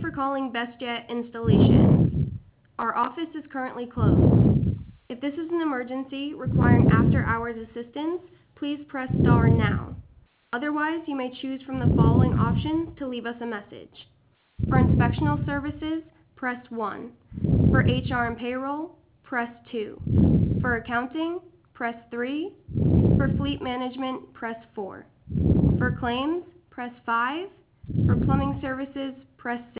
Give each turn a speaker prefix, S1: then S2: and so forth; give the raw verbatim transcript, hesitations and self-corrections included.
S1: for calling BestJet Installations. Our office is currently closed. If this is an emergency requiring after-hours assistance, please press star now. Otherwise, you may choose from the following options to leave us a message. For inspectional services, press one. For H R and payroll, press two. For accounting, press three. For fleet management, press four. For claims, press five. For plumbing services, press six.